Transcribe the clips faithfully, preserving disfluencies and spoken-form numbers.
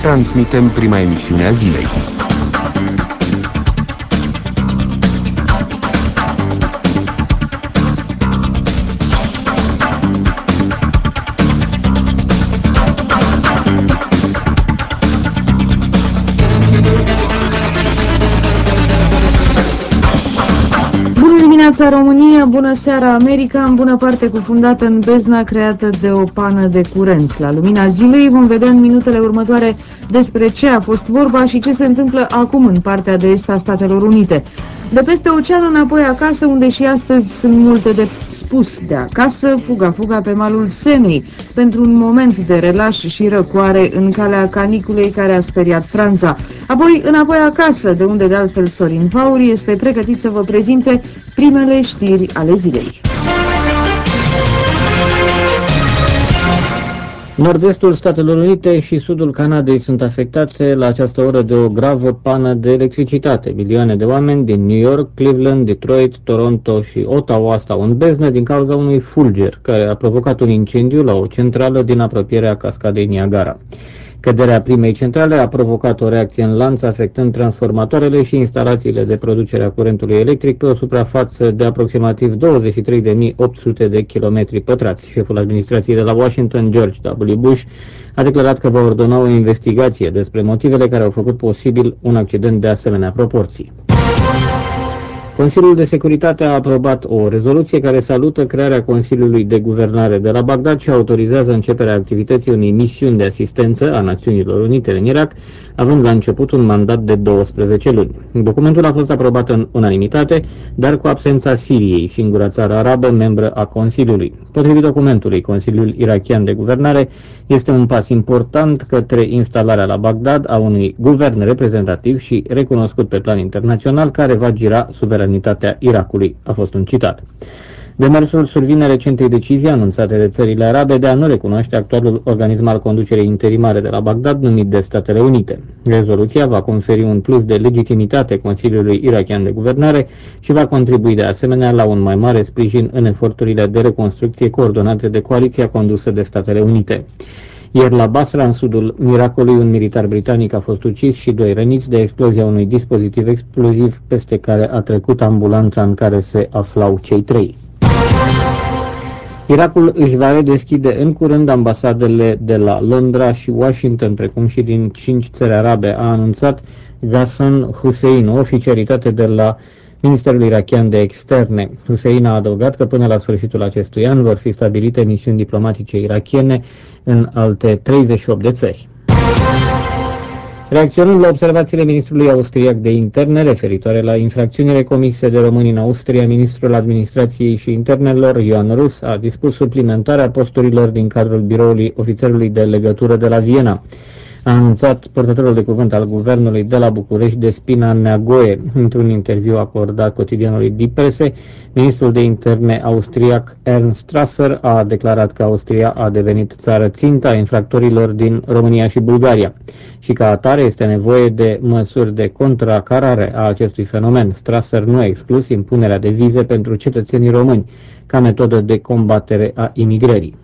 transmitem prima emisiune a zilei. Bună România, bună seara America, în bună parte cufundată în bezna creată de o pană de curent. La lumina zilei vom vedea în minutele următoare despre ce a fost vorba și ce se întâmplă acum în partea de est a Statelor Unite. De peste ocean înapoi acasă, unde și astăzi sunt multe de spus. De acasă, fuga-fuga pe malul Senei, pentru un moment de relaș și răcoare în calea caniculei care a speriat Franța. Apoi înapoi acasă, de unde de altfel Sorin Pauri este pregătit să vă prezinte primele știri ale zilei. Nord-estul Statelor Unite și sudul Canadei sunt afectate la această oră de o gravă pană de electricitate. Milioane de oameni din New York, Cleveland, Detroit, Toronto și Ottawa stau în beznă din cauza unui fulger care a provocat un incendiu la o centrală din apropierea cascadei Niagara. Căderea primei centrale a provocat o reacție în lanț, afectând transformatoarele și instalațiile de producere a curentului electric pe o suprafață de aproximativ douăzeci și trei de mii opt sute de kilometri pătrați. Șeful administrației de la Washington, George W. Bush, a declarat că va ordona o investigație despre motivele care au făcut posibil un accident de asemenea proporții. Consiliul de Securitate a aprobat o rezoluție care salută crearea Consiliului de Guvernare de la Bagdad și autorizează începerea activității unei misiuni de asistență a Națiunilor Unite în Irak, având la început un mandat de douăsprezece luni. Documentul a fost aprobat în unanimitate, dar cu absența Siriei, singura țară arabă membră a Consiliului. Potrivit documentului, Consiliul Irakian de Guvernare este un pas important către instalarea la Bagdad a unui guvern reprezentativ și recunoscut pe plan internațional care va gira suveranitatea Irakului, a fost un citat. Demersul survine recentei decizii anunțate de țările arabe de a nu recunoaște actualul organism al conducerii interimare de la Bagdad, numit de Statele Unite. Rezoluția va conferi un plus de legitimitate Consiliului Irakian de Guvernare și va contribui de asemenea la un mai mare sprijin în eforturile de reconstrucție coordonate de coaliția condusă de Statele Unite. Ieri la Basra, în sudul Irakului, un militar britanic a fost ucis și doi răniți de explozia unui dispozitiv exploziv peste care a trecut ambulanța în care se aflau cei trei. Irakul își va redeschide în curând ambasadele de la Londra și Washington, precum și din cinci țări arabe, a anunțat Ghassan Hussein, o oficialitate de la Ministerul Irakian de Externe. Hussein a adăugat că până la sfârșitul acestui an vor fi stabilite misiuni diplomatice irakiene în alte treizeci și opt de țări. Reacționând la observațiile ministrului austriac de interne referitoare la infracțiunile comise de români în Austria, ministrul administrației și internelor, Ioan Rus, a dispus suplimentarea posturilor din cadrul biroului ofițerului de legătură de la Viena. A anunțat purtătorul de cuvânt al guvernului de la București, Despina Neagoe. Într-un interviu acordat cotidianului Die Presse, ministrul de interne austriac Ernst Strasser a declarat că Austria a devenit țară țintă a infractorilor din România și Bulgaria și ca atare este nevoie de măsuri de contracarare a acestui fenomen. Strasser nu a exclus impunerea de vize pentru cetățenii români ca metodă de combatere a imigrării.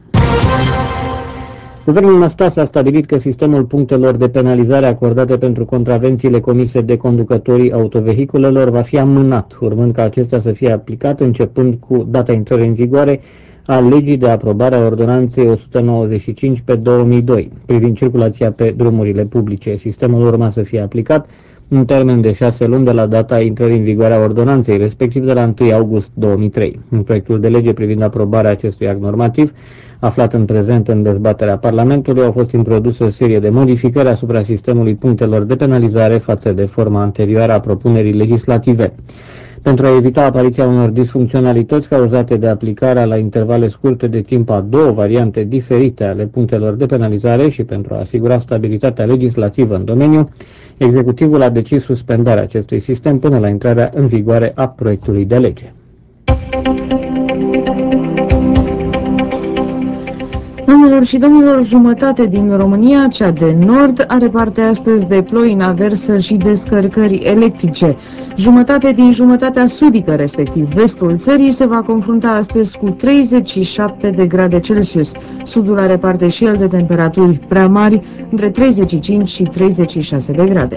Guvernul Năstase a stabilit că sistemul punctelor de penalizare acordate pentru contravențiile comise de conducătorii autovehiculelor va fi amânat, urmând ca acesta să fie aplicat începând cu data intrării în vigoare a legii de aprobare a ordonanței o sută nouăzeci și cinci pe două mii doi privind circulația pe drumurile publice. Sistemul urma să fie aplicat în termen de șase luni de la data intrării în vigoare a ordonanței, respectiv de la întâi august două mii trei. În proiectul de lege privind aprobarea acestui act normativ, aflat în prezent în dezbaterea Parlamentului, au fost introduse o serie de modificări asupra sistemului punctelor de penalizare față de forma anterioară a propunerii legislative. Pentru a evita apariția unor disfuncționalități cauzate de aplicarea la intervale scurte de timp a două variante diferite ale punctelor de penalizare și pentru a asigura stabilitatea legislativă în domeniu, executivul a decis suspendarea acestui sistem până la intrarea în vigoare a proiectului de lege. Domnule Doamnelor și domnilor, jumătate din România, cea de nord, are parte astăzi de ploi în aversă și descărcări electrice. Jumătate din jumătatea sudică, respectiv vestul țării, se va confrunta astăzi cu treizeci și șapte de grade Celsius. Sudul are parte și el de temperaturi prea mari, între treizeci și cinci și treizeci și șase de grade.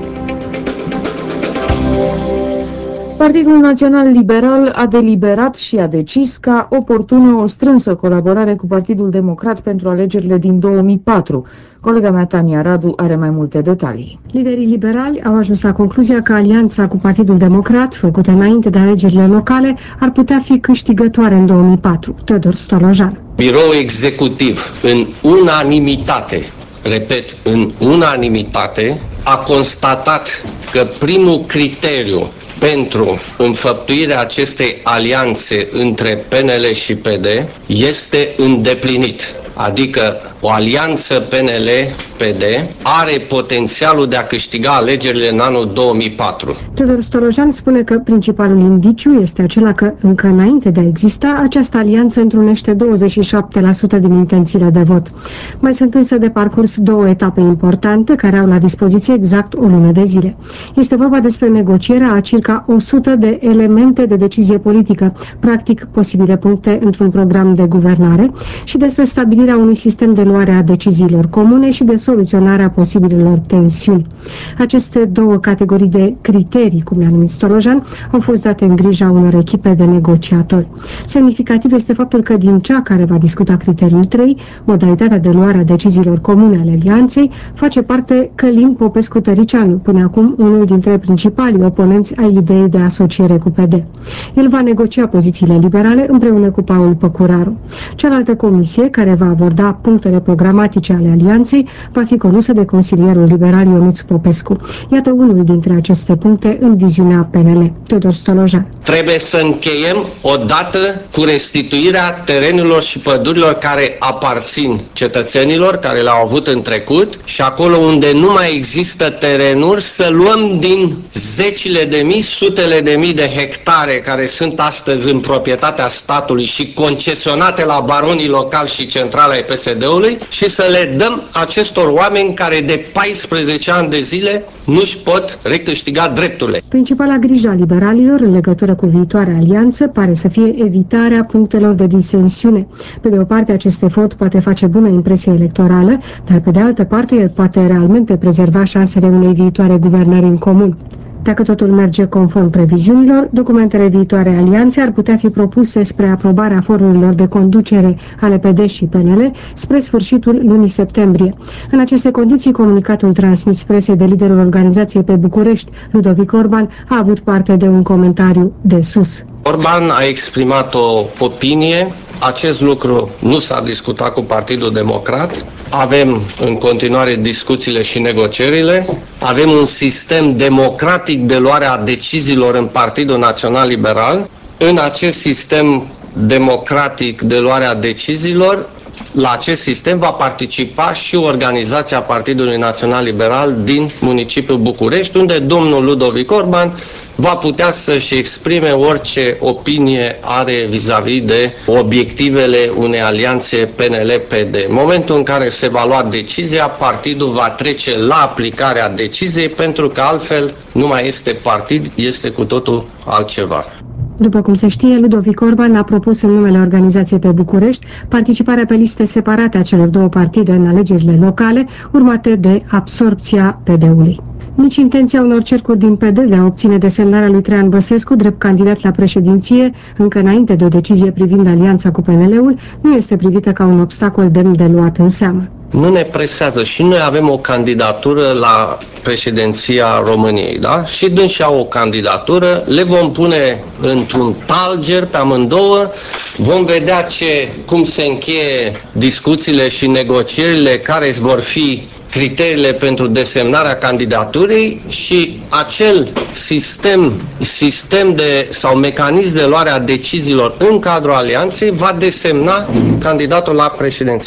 Partidul Național Liberal a deliberat și a decis ca oportună o strânsă colaborare cu Partidul Democrat pentru alegerile din două mii patru. Colega mea, Tania Radu, are mai multe detalii. Liderii liberali au ajuns la concluzia că alianța cu Partidul Democrat, făcută înainte de alegerile locale, ar putea fi câștigătoare în două mii patru. Teodor Stolojan. Biroul executiv, în unanimitate, repet, în unanimitate, a constatat că primul criteriu pentru înfăptuirea acestei alianțe între P N L și P D este îndeplinit. Adică o alianță P N L P D are potențialul de a câștiga alegerile în anul două mii patru. Teodor Stolojan spune că principalul indiciu este acela că, încă înainte de a exista, această alianță întrunește douăzeci și șapte la sută din intențiile de vot. Mai sunt însă de parcurs două etape importante care au la dispoziție exact o lună de zile. Este vorba despre negocierea a circa o sută de elemente de decizie politică, practic posibile puncte într-un program de guvernare, și despre stabilirea unui sistem de luare a deciziilor comune și de soluționarea posibilelor tensiuni. Aceste două categorii de criterii, cum le-a numit Stolojan, au fost date în grija unor echipe de negociatori. Semnificativ este faptul că din cea care va discuta criteriul trei, modalitatea de luare a deciziilor comune ale alianței, face parte Călin Popescu-Tăricianu, până acum unul dintre principalii oponenți ai ideii de asociere cu P D. El va negocia pozițiile liberale împreună cu Paul Păcuraru. Cealaltă comisie, care va aborda punctele programatice ale alianței, va fi condusă de consilierul liberal Ionuț Popescu. Iată unul dintre aceste puncte în viziunea P N L. Teodor Stolojan. Trebuie să încheiem odată cu restituirea terenurilor și pădurilor care aparțin cetățenilor, care le-au avut în trecut, și acolo unde nu mai există terenuri să luăm din zecile de mii, sutele de mii de hectare care sunt astăzi în proprietatea statului și concesionate la baronii locali și centrale ai P S D-ului și să le dăm acestor oameni care de paisprezece ani de zile nu-și pot recâștiga drepturile. Principala grijă a liberalilor în legătură cu viitoarea alianță pare să fie evitarea punctelor de disensiune. Pe de o parte, acest efort poate face bună impresie electorală, dar pe de altă parte, el poate realmente prezerva șansele unei viitoare guvernări în comun. Dacă totul merge conform previziunilor, documentele viitoare alianțe ar putea fi propuse spre aprobarea forurilor de conducere ale P D și P N L spre sfârșitul lunii septembrie. În aceste condiții, comunicatul transmis presei de liderul organizației pe București, Ludovic Orban, a avut parte de un comentariu de sus. Orban a exprimat o opinie. Acest lucru nu s-a discutat cu Partidul Democrat. Avem în continuare discuțiile și negocierile. Avem un sistem democratic de luare a deciziilor în Partidul Național Liberal. În acest sistem democratic de luare a deciziilor, la acest sistem va participa și organizația Partidului Național Liberal din municipiul București, unde domnul Ludovic Orban va putea să-și exprime orice opinie are vis-a-vis de obiectivele unei alianțe P N L P D. În momentul în care se va lua decizia, partidul va trece la aplicarea deciziei, pentru că altfel nu mai este partid, este cu totul altceva. După cum se știe, Ludovic Orban a propus în numele organizației pe București participarea pe liste separate a celor două partide în alegerile locale, urmate de absorbția P D-ului. Nici intenția unor cercuri din P D de a obține desemnarea lui Traian Băsescu drept candidat la președinție, încă înainte de o decizie privind alianța cu P N L-ul, nu este privită ca un obstacol demn de luat în seamă. Nu ne presează și noi avem o candidatură la președinția României, da? Și dânsi au o candidatură, le vom pune într-un talger pe amândouă, vom vedea ce, cum se încheie discuțiile și negocierile, care vor fi criteriile pentru desemnarea candidaturii și acel sistem, sistem de, sau mecanism de luare a deciziilor în cadrul alianței va desemna candidatul la președinție.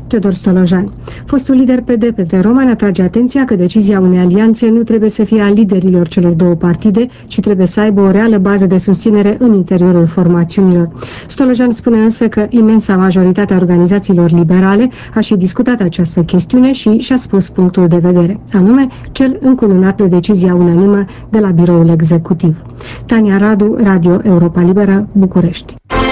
Teodor Stolojan. Fostul lider P D Petre Roman atrage atenția că decizia unei alianțe nu trebuie să fie a liderilor celor două partide, ci trebuie să aibă o reală bază de susținere în interiorul formațiunilor. Stolojan spune însă că imensa majoritate a organizațiilor liberale a și discutat această chestiune și și-a spus punctul de vedere, anume cel încununat de decizia unanimă de la biroul executiv. Tania Radu, Radio Europa Liberă, București.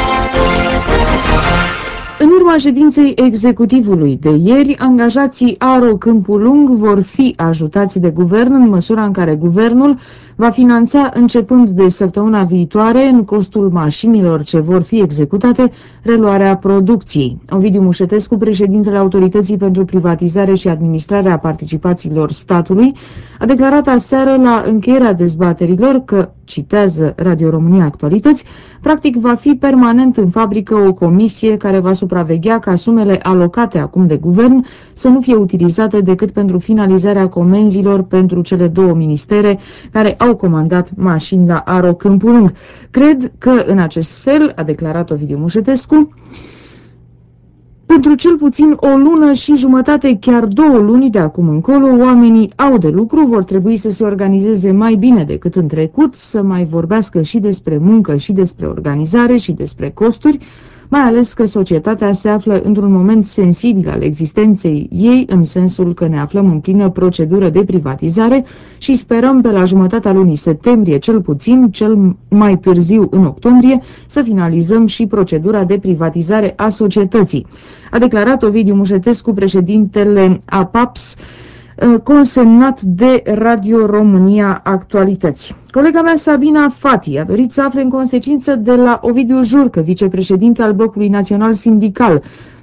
În urma ședinței executivului de ieri, angajații Aro Câmpul Lung vor fi ajutați de guvern în măsura în care guvernul va finanța începând de săptămâna viitoare, în costul mașinilor ce vor fi executate, reluarea producției. Ovidiu Mușetescu, președintele Autorității pentru Privatizare și Administrarea Participațiilor Statului, a declarat aseară la încheierea dezbaterilor că, citează Radio România Actualități, practic va fi permanent în fabrică o comisie care va supraveghea ca sumele alocate acum de guvern să nu fie utilizate decât pentru finalizarea comenzilor pentru cele două ministere care au comandat mașini la Aro Câmpul Lung. Cred că în acest fel, a declarat Ovidiu Mușetescu, pentru cel puțin o lună și jumătate, chiar două luni de acum încolo, oamenii au de lucru, vor trebui să se organizeze mai bine decât în trecut, să mai vorbească și despre muncă și despre organizare și despre costuri, mai ales că societatea se află într-un moment sensibil al existenței ei, în sensul că ne aflăm în plină procedură de privatizare și sperăm pe la jumătatea lunii septembrie, cel puțin, cel mai târziu în octombrie, să finalizăm și procedura de privatizare a societății. A declarat Ovidiu Mușetescu, președintele A P A P S, consemnat de Radio România Actualități. Colega mea Sabina Fati a dorit să afle în consecință de la Ovidiu Jurcă, vicepreședinte al Blocului Național Sindical,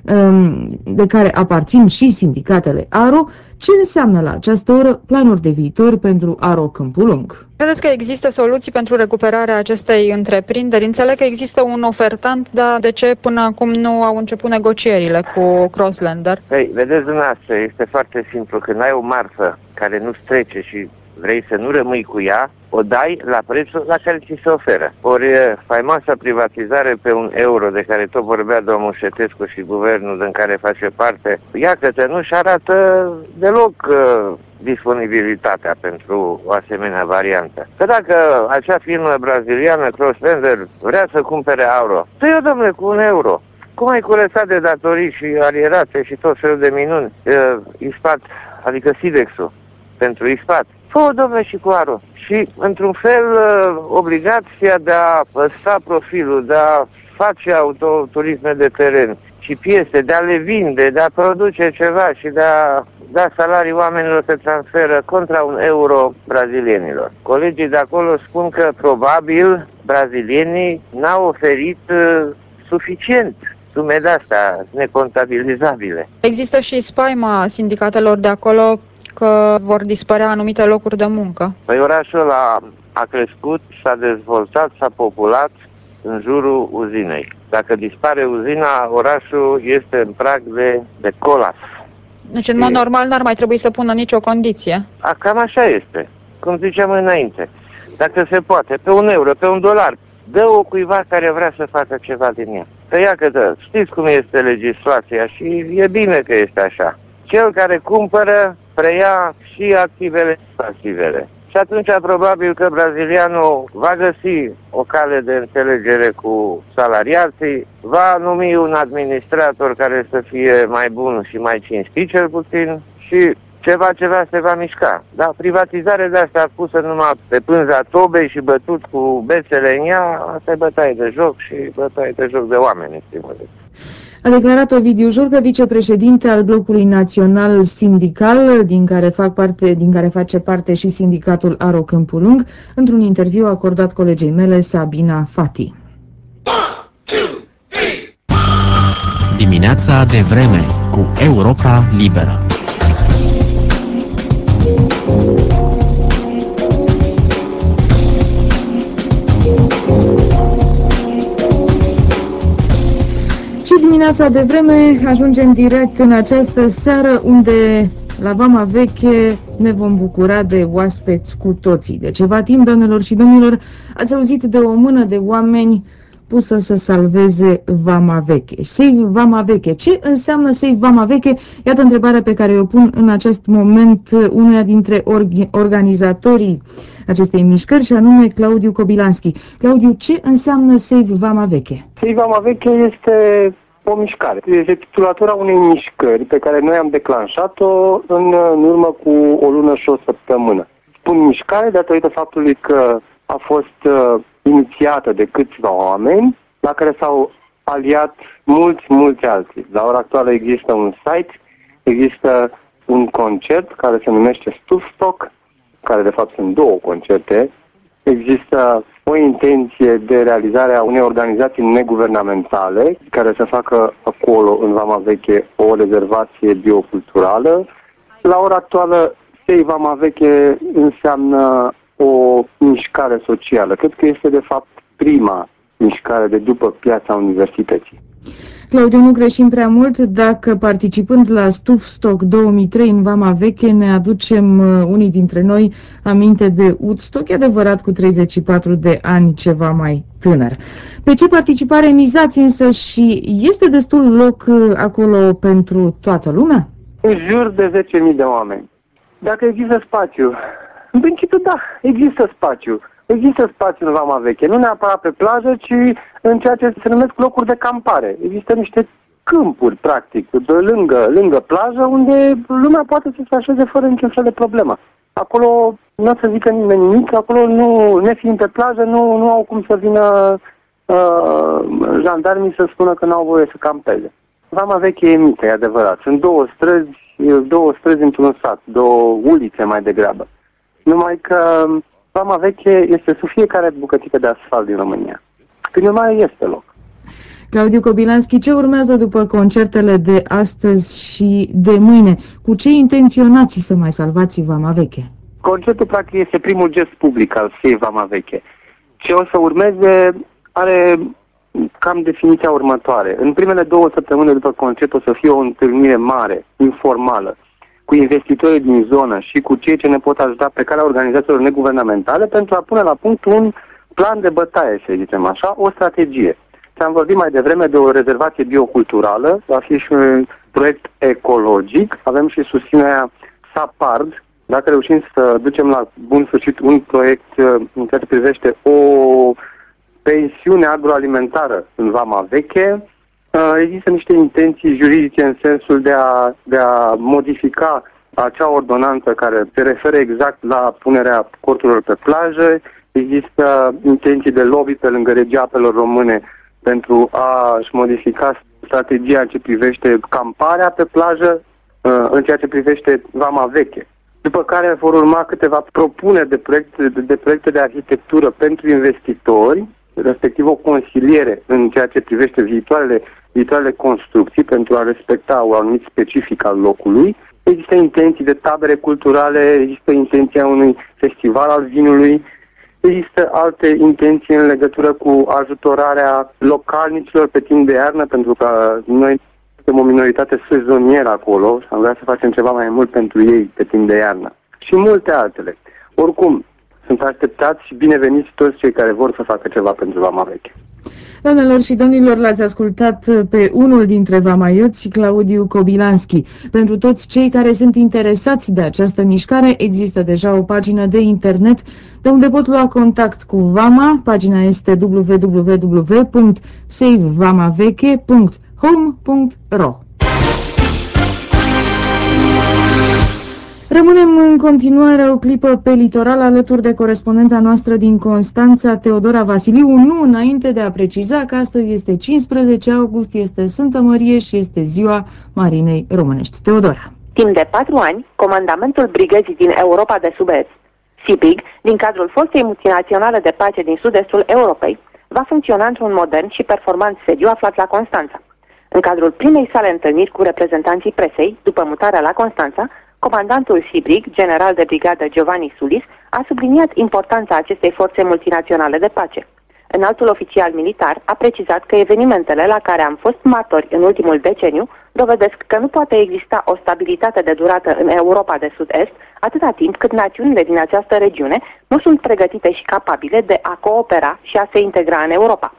de care aparțin și sindicatele Aro, ce înseamnă la această oră planuri de viitor pentru Aro Câmpul Lung. Credeți că există soluții pentru recuperarea acestei întreprinderi? Înțeleg că există un ofertant, dar de ce până acum nu au început negocierile cu Crosslander? Păi, vedeți dumneavoastră, este foarte simplu. Când ai o marfă care nu trece și vrei să nu rămâi cu ea, o dai la prețul la care ți se oferă. Ori faimoasa privatizare pe un euro de care tot vorbea domnul Mușetescu și guvernul din care face parte, iată-te, nu-și arată deloc uh, disponibilitatea pentru o asemenea variantă. Că dacă acea firmă braziliană, Crosslander, vrea să cumpere euro, dă-i-o, domnule, cu un euro. Cum ai curățat de datorii și alierațe și tot felul de minuni, uh, ispat, adică Sidexul, pentru ispat. Fă-o, domnule, și cu Aro. Și, într-un fel, obligația de a păstra profilul, de a face autoturisme de teren și piese, de a le vinde, de a produce ceva și de a da salarii oamenilor se transferă contra un euro brazilienilor. Colegii de acolo spun că, probabil, brazilienii n-au oferit uh, suficient sume de-astea necontabilizabile. Există și spaima sindicatelor de acolo că vor dispărea anumite locuri de muncă. Păi orașul ăla a crescut, s-a dezvoltat, s-a populat în jurul uzinei. Dacă dispare uzina, orașul este în prag de, de colaps. Deci, în mod normal, n-ar mai trebui să pună nicio condiție. A, cam așa este, cum ziceam înainte. Dacă se poate, pe un euro, pe un dolar, dă-o cuiva care vrea să facă ceva din ea. Că ia că dă, știți cum este legislația și e bine că este așa. Cel care cumpără preia și activele și pasivele. Și atunci probabil că brazilianul va găsi o cale de înțelegere cu salariații, va numi un administrator care să fie mai bun și mai cinstit cel puțin și ceva, ceva se va mișca. Dar privatizarea de asta pusă numai pe pânza tobei și bătut cu bețele în ea, asta e bătaie de joc și bătaie de joc de oameni, în primul rând. A declarat Ovidiu Jurcă, vicepreședinte al Blocului Național Sindical, din care, fac parte, din care face parte și sindicatul Aro Câmpul Lung, într-un interviu acordat colegei mele, Sabina Fati. Dimineața de vreme cu Europa Liberă. Dimineața de vreme ajungem direct în această seară unde la Vama Veche ne vom bucura de oaspeți cu toții. De ceva timp, doamnelor și domnilor, ați auzit de o mână de oameni dispusă să salveze Vama Veche. Save Vama Veche. Ce înseamnă Save Vama Veche? Iată întrebarea pe care o pun în acest moment unuia dintre org- organizatorii acestei mișcări, și anume Claudiu Kobilanski. Claudiu, ce înseamnă Save Vama Veche? Save Vama Veche este o mișcare. Este titulatura unei mișcări pe care noi am declanșat-o în, în urmă cu o lună și o săptămână. Spun mișcare datorită faptului că a fost uh, inițiată de câțiva oameni la care s-au aliat mulți, mulți alții. La ora actuală există un site, există un concert care se numește Stufstock, care de fapt sunt două concerte. Există o intenție de realizare a unei organizații neguvernamentale care să facă acolo, în Vama Veche, o rezervație bioculturală. La ora actuală, Save Vama Veche înseamnă o mișcare socială. Cred că este, de fapt, prima mișcare de după Piața Universității. Claudiu, nu greșim prea mult dacă, participând la Stufstock două mii trei în Vama Veche, ne aducem unii dintre noi aminte de Woodstock, e adevărat, cu treizeci și patru de ani, ceva mai tânăr. Pe ce participare mizați însă și este destul loc acolo pentru toată lumea? În jur de zece mii de oameni. Dacă există spațiu, în principiu da, există spațiu. Există spațiu în Vama Veche, nu neapărat pe plajă, ci în ceea ce se numesc locuri de campare. Există niște câmpuri, practic, de lângă, lângă plajă, unde lumea poate să se așeze fără niciun fel de problemă. Acolo nu o să zică nimeni nimic, acolo, nu, nefiind pe plajă, nu, nu au cum să vină uh, jandarmii să spună că nu au voie să campeze. Vama Veche e mică, e adevărat. Sunt două străzi, două străzi într-un sat, două ulițe mai degrabă. Numai că Vama Veche este sub fiecare bucățică de asfalt din România. Prin urmare, este loc. Claudiu Kobilanski, ce urmează după concertele de astăzi și de mâine? Cu ce intenționați să mai salvați Vama Veche? Concertul, practic, este primul gest public al Save Vama Veche. Ce o să urmeze are cam definiția următoare. În primele două săptămâni după concert o să fie o întâlnire mare, informală, cu investitorii din zonă și cu cei ce ne pot ajuta pe calea organizațiilor neguvernamentale pentru a pune la punct un plan de bătaie, să zicem așa, o strategie. Ți-am vorbit mai devreme de o rezervație bioculturală, va fi și un proiect ecologic, avem și susținerea SAPARD, dacă reușim să ducem la bun sfârșit un proiect în ceea ce privește o pensiune agroalimentară în Vama Veche. Există niște intenții juridice în sensul de a, de a modifica acea ordonanță care se referă exact la punerea corturilor pe plajă. Există intenții de lobby pe lângă Regia Apelor Române pentru a-și modifica strategia în ce privește camparea pe plajă, în ceea ce privește Vama Veche. După care vor urma câteva propuneri de proiecte de, de, proiecte de arhitectură pentru investitori, respectiv o consiliere în ceea ce privește viitoarele, viitoarele construcții pentru a respecta un anumit specific al locului. Există intenții de tabere culturale, există intenția unui festival al vinului, există alte intenții în legătură cu ajutorarea localnicilor pe timp de iarnă, pentru că noi suntem o minoritate sezonieră acolo și am vrea să facem ceva mai mult pentru ei pe timp de iarnă. Și multe altele. Oricum, sunt așteptați și bineveniți toți cei care vor să facă ceva pentru Vama Veche. Doamnelor și domnilor, l-ați ascultat pe unul dintre vamaioți, Claudiu Kobilanski. Pentru toți cei care sunt interesați de această mișcare, există deja o pagină de internet de unde pot lua contact cu Vama. Pagina este w w w punct save vama veche punct home punct ro. Rămânem în continuare o clipă pe litoral alături de corespondenta noastră din Constanța, Teodora Vasiliu, nu înainte de a preciza că astăzi este cincisprezece august, este Sfântă Mărie și este ziua Marinei Românești. Teodora. Timp de patru ani, comandamentul brigăzii din Europa de Sud-Est, SIBRIG, din cadrul fostei multinaționale de pace din sud-estul Europei, va funcționa într-un modern și performant sediu aflat la Constanța. În cadrul primei sale întâlniri cu reprezentanții presei, după mutarea la Constanța, comandantul SIBRIG, general de brigadă Giovanni Sulis, a subliniat importanța acestei forțe multinaționale de pace. Înaltul oficial militar a precizat că evenimentele la care am fost martori în ultimul deceniu dovedesc că nu poate exista o stabilitate de durată în Europa de Sud-Est atâta timp cât națiunile din această regiune nu sunt pregătite și capabile de a coopera și a se integra în Europa.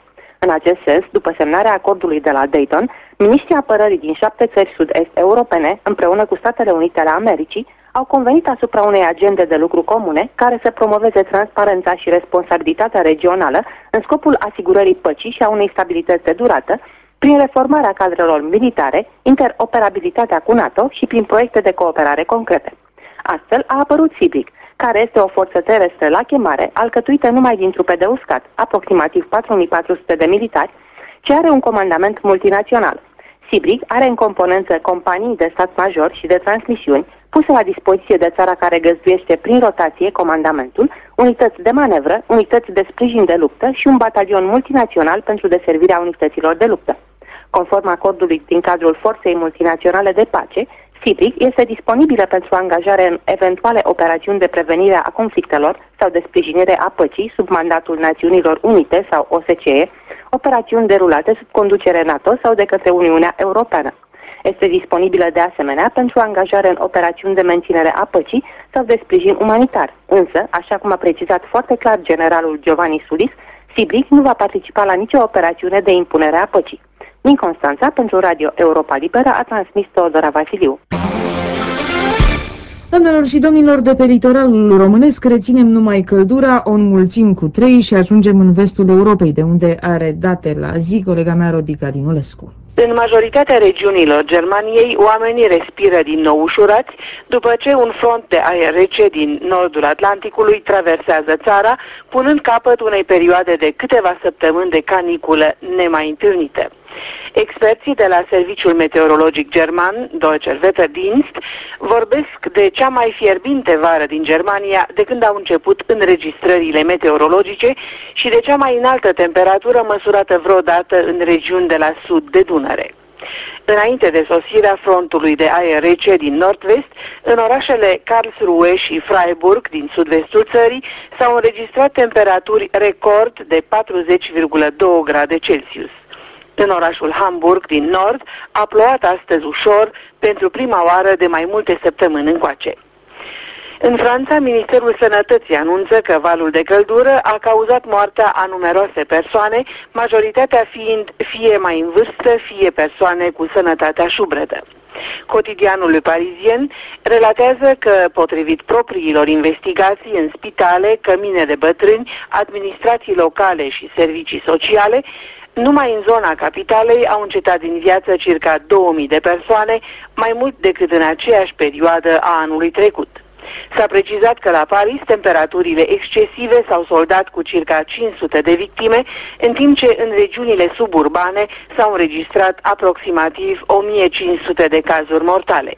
În acest sens, după semnarea acordului de la Dayton, miniștrii apărării din șapte țări sud-est europene, împreună cu Statele Unite ale Americii, au convenit asupra unei agende de lucru comune care să promoveze transparența și responsabilitatea regională în scopul asigurării păcii și a unei stabilități de durată, prin reformarea cadrelor militare, interoperabilitatea cu NATO și prin proiecte de cooperare concrete. Astfel a apărut SIBRIC, care este o forță terestră la chemare, alcătuită numai din trupe de uscat, aproximativ patru mii patru sute de militari, ce are un comandament multinațional. SIBRIC are în componență companii de stat major și de transmisiuni, puse la dispoziție de țara care găzduiește prin rotație comandamentul, unități de manevră, unități de sprijin de luptă și un batalion multinațional pentru deservirea unităților de luptă. Conform acordului din cadrul Forței Multinaționale de Pace, SIBRIC este disponibilă pentru angajare în eventuale operațiuni de prevenire a conflictelor sau de sprijinire a păcii sub mandatul Națiunilor Unite sau O S C E, operațiuni derulate sub conducere NATO sau de către Uniunea Europeană. Este disponibilă de asemenea pentru angajare în operațiuni de menținere a păcii sau de sprijin umanitar. Însă, așa cum a precizat foarte clar generalul Giovanni Sulis, SIBRIC nu va participa la nicio operațiune de impunere a păcii. Din Constanța, pentru Radio Europa Liberă, a transmis Teodora Vasiliu. Doamnelor și domnilor, de pe litoralul românesc reținem numai căldura, o înmulțim cu trei și ajungem în vestul Europei, de unde are date la zi colega mea Rodica Dinulescu. În majoritatea regiunilor Germaniei, oamenii respiră din nou ușurați după ce un front de aer rece din nordul Atlanticului traversează țara, punând capăt unei perioade de câteva săptămâni de caniculă nemai întâlnită. Experții de la Serviciul Meteorologic German, Deutscher Wetterdienst, vorbesc de cea mai fierbinte vară din Germania de când au început înregistrările meteorologice și de cea mai înaltă temperatură măsurată vreodată în regiuni de la sud de Dunăre. Înainte de sosirea frontului de aer rece din nord-vest, în orașele Karlsruhe și Freiburg din sud-vestul țării s-au înregistrat temperaturi record de patruzeci virgulă doi grade Celsius. În orașul Hamburg din nord a plouat astăzi ușor pentru prima oară de mai multe săptămâni încoace. În Franța, Ministerul Sănătății anunță că valul de căldură a cauzat moartea a numeroase persoane, majoritatea fiind fie mai în vârstă, fie persoane cu sănătatea șubredă. Cotidianul Le Parisien relatează că, potrivit propriilor investigații în spitale, cămine de bătrâni, administrații locale și servicii sociale, numai în zona capitalei au încetat din viață circa două mii de persoane, mai mult decât în aceeași perioadă a anului trecut. S-a precizat că la Paris temperaturile excesive s-au soldat cu circa cinci sute de victime, în timp ce în regiunile suburbane s-au înregistrat aproximativ o mie cinci sute de cazuri mortale.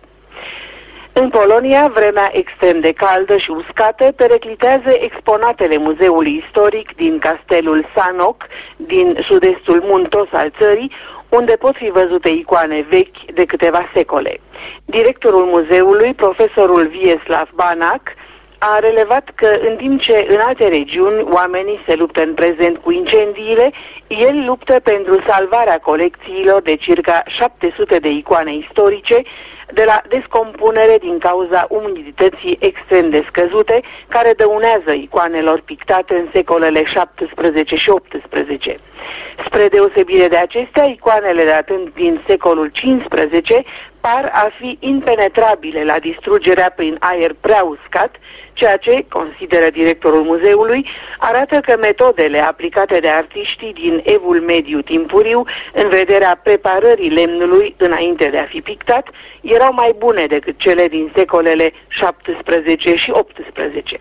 În Polonia, vremea extrem de caldă și uscată periclitează exponatele muzeului istoric din castelul Sanok, din sud-estul muntos al țării, unde pot fi văzute icoane vechi de câteva secole. Directorul muzeului, profesorul Vieslav Banac, a relevat că în timp ce în alte regiuni oamenii se luptă în prezent cu incendiile, el luptă pentru salvarea colecțiilor de circa șapte sute de icoane istorice de la descompunere din cauza umidității extrem de scăzute, care dăunează icoanelor pictate în secolele șaptesprezece și optsprezece. Spre deosebire de acestea, icoanele datând din secolul cincisprezece par a fi impenetrabile la distrugerea prin aer prea uscat, ceea ce, consideră directorul muzeului, arată că metodele aplicate de artiștii din evul mediu timpuriu în vederea preparării lemnului înainte de a fi pictat erau mai bune decât cele din secolele șaptesprezece și optsprezece.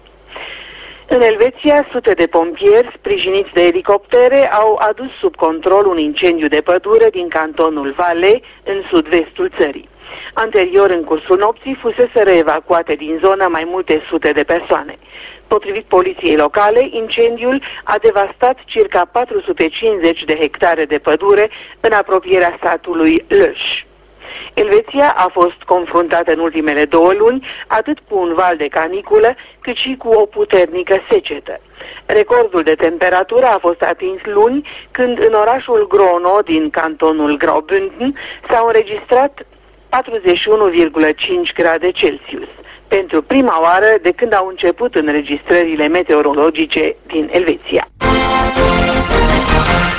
În Elveția, sute de pompieri, sprijiniți de elicoptere, au adus sub control un incendiu de pădure din cantonul Valais, în sud-vestul țării. Anterior, în cursul nopții, fuseseră evacuate din zonă mai multe sute de persoane. Potrivit poliției locale, incendiul a devastat circa patru sute cincizeci de hectare de pădure în apropierea satului Lösch. Elveția a fost confruntată în ultimele două luni atât cu un val de caniculă, cât și cu o puternică secetă. Recordul de temperatură a fost atins luni, când în orașul Grono din cantonul Graubünden s-au înregistrat patruzeci și unu virgulă cinci grade Celsius, pentru prima oară de când au început înregistrările meteorologice din Elveția.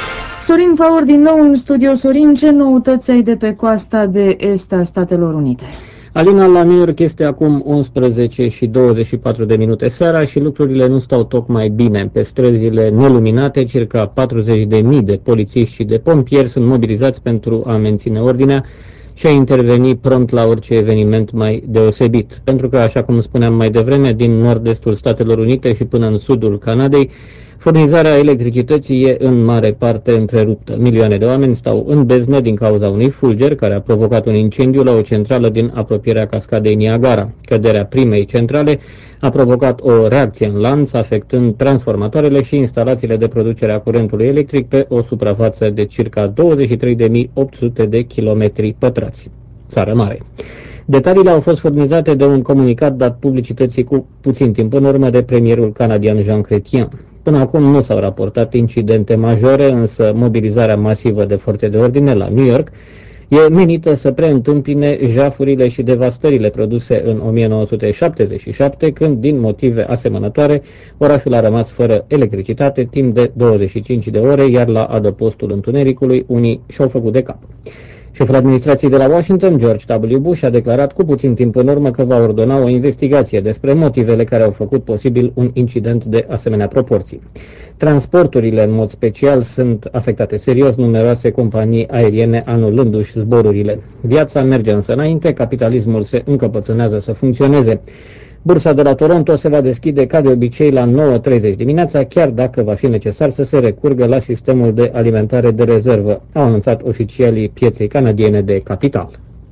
Sorin Faur din nou în studio. Sorin, ce noutăți ai de pe coasta de est a Statelor Unite? Alina, la New York este acum unsprezece și douăzeci și patru de minute seara și lucrurile nu stau tocmai bine. Pe străzile neluminate, circa patruzeci de mii de polițiști și de pompieri sunt mobilizați pentru a menține ordinea și a interveni prompt la orice eveniment mai deosebit. Pentru că, așa cum spuneam mai devreme, din nord-estul Statelor Unite și până în sudul Canadei, furnizarea electricității e în mare parte întreruptă. Milioane de oameni stau în beznă din cauza unui fulger care a provocat un incendiu la o centrală din apropierea cascadei Niagara. Căderea primei centrale a provocat o reacție în lanț, afectând transformatoarele și instalațiile de producere a curentului electric pe o suprafață de circa douăzeci și trei de mii opt sute de kilometri pătrați. Țară mare. Detaliile au fost furnizate de un comunicat dat publicității cu puțin timp în urmă de premierul canadian Jean Chrétien. Până acum nu s-au raportat incidente majore, însă mobilizarea masivă de forțe de ordine la New York e menită să preîntâmpine jafurile și devastările produse în o mie nouă sute șaptezeci și șapte, când, din motive asemănătoare, orașul a rămas fără electricitate timp de douăzeci și cinci de ore, iar la adăpostul întunericului unii și-au făcut de cap. Șeful administrației de la Washington, George W. Bush, a declarat cu puțin timp în urmă că va ordona o investigație despre motivele care au făcut posibil un incident de asemenea proporții. Transporturile, în mod special, sunt afectate serios, numeroase companii aeriene anulându-și zborurile. Viața merge însă înainte, capitalismul se încăpățânează să funcționeze. Bursa de la Toronto se va deschide ca de obicei la nouă treizeci dimineața, chiar dacă va fi necesar să se recurgă la sistemul de alimentare de rezervă, au anunțat oficialii pieței canadiene de capital.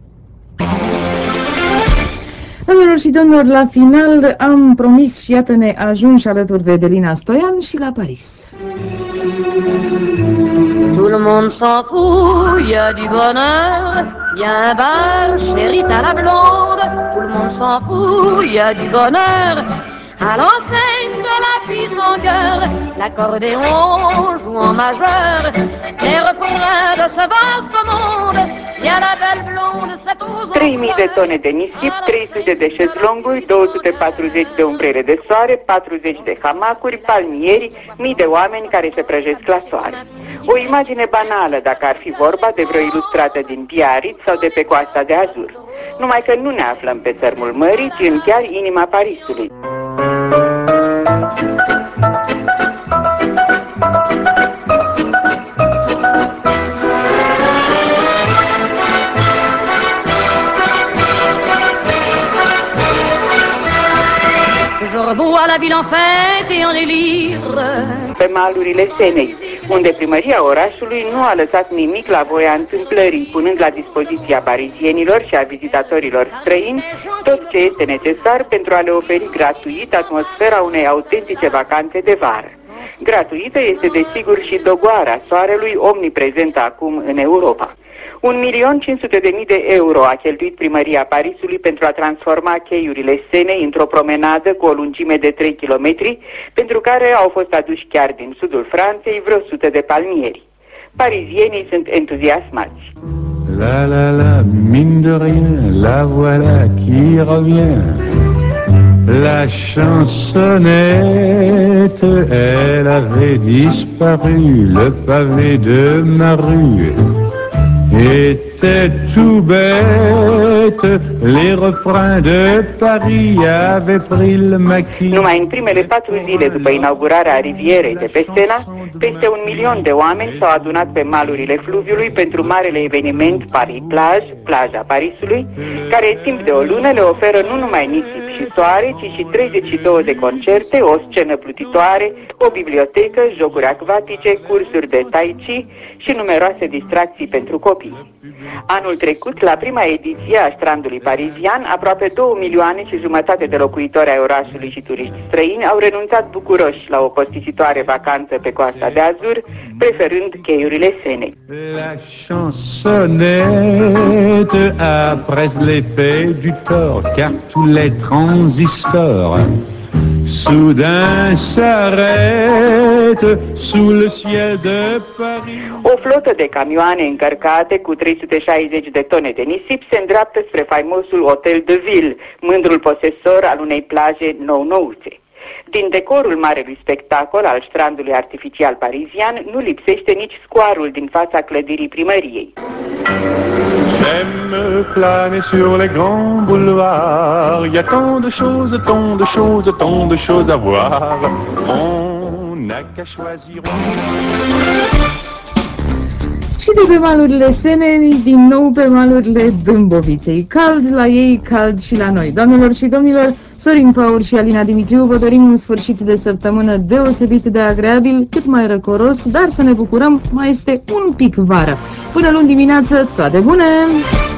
Doamnelor și domnilor, la final am promis și iată ne ajungi alături de Edelina Stoian și la Paris. Tout le monde s'en fout, il y a du bonheur, il y a un bal, chérie t'as la blonde. Tout le monde s'en fout, il y a du bonheur. À l'enseigne de la fille sans cœur, l'accordéon joue en majeur. Les refrains de ce vaste monde, il y a la belle blonde, c'est aux trei mii de tone de nisip, trei sute de șezlonguri, două sute patruzeci de umbrele de soare, patruzeci de hamacuri, palmieri, mii de oameni care se prăjesc la soare. O imagine banală dacă ar fi vorba de vreo ilustrată din Biarritz sau de pe Coasta de Azur. Numai că nu ne aflăm pe țărmul mării, ci în chiar inima Parisului. Je revois la ville en fête et en délire. Pe malurile Senei, unde primăria orașului nu a lăsat nimic la voia întâmplării, punând la dispoziția parizienilor și a vizitatorilor străini tot ce este necesar pentru a le oferi gratuit atmosfera unei autentice vacanțe de vară. Gratuită este desigur și dogoara soarelui, omniprezentă acum în Europa. un milion cinci sute de mii de euro a cheltuit primăria Parisului pentru a transforma cheiurile Senei într-o promenadă cu o lungime de trei kilometri, pentru care au fost aduși chiar din sudul Franței vreo sută de palmieri. Parizienii sunt entuziasmați. La la la, mine de rien, la voilà qui revient. La chansonnette, elle avait disparu, le pavé de ma rue était tout bête, les refrains de Paris avaient pris le maquis. Numai în primele patru zile după inaugurarea rivierei de pe Sena, peste un milion de oameni s-au adunat pe malurile fluviului pentru marele eveniment Paris Plage, plaja Parisului, care timp de o lună le oferă nu numai nisip și soare, ci și treizeci și două de concerte, o scenă plutitoare, o bibliotecă, jocuri acvatice, cursuri de tai chi și numeroase distracții pentru copii. Anul trecut, la prima ediție a strandului parizian, aproape două milioane și jumătate de locuitori ai orașului și turiști străini au renunțat bucuroși la o costisitoare vacanță pe Coasta de Azur, preferând cheiurile Senei. La chansonnette après l'effet du tort, car tous les transistors soudain s'arrête sous le ciel de Paris. O flotă de camioane încărcate cu trei sute șaizeci de tone de nisip se îndreaptă spre faimosul Hotel de Ville, mândrul posesor al unei plaje nou-nouțe. Din decorul marelui spectacol al strandului artificial parizian nu lipsește nici scoarul din fața clădirii primăriei. J'aime flâner sur les grands boulevards. Il y a tant de choses, tant de choses, tant de choses à voir. On n'a qu'à choisir. Și de pe malurile Senei, din nou pe malurile Dâmboviței. Cald la ei, cald și la noi. Doamnelor și domnilor, Sorin Paur și Alina Dimitriu vă dorim un sfârșit de săptămână deosebit de agreabil, cât mai răcoros, dar să ne bucurăm, mai este un pic vară. Până luni dimineață, toate bune!